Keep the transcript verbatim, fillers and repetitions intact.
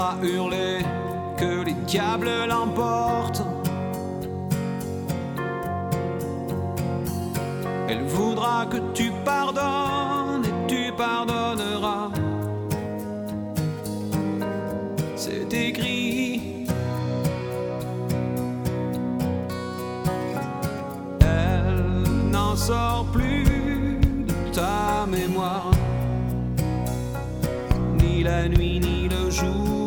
À hurler que les diables l'emportent. Elle voudra que tu pardonnes et tu pardonneras. C'est écrit. Elle n'en sort plus de ta mémoire, ni la nuit ni le jour.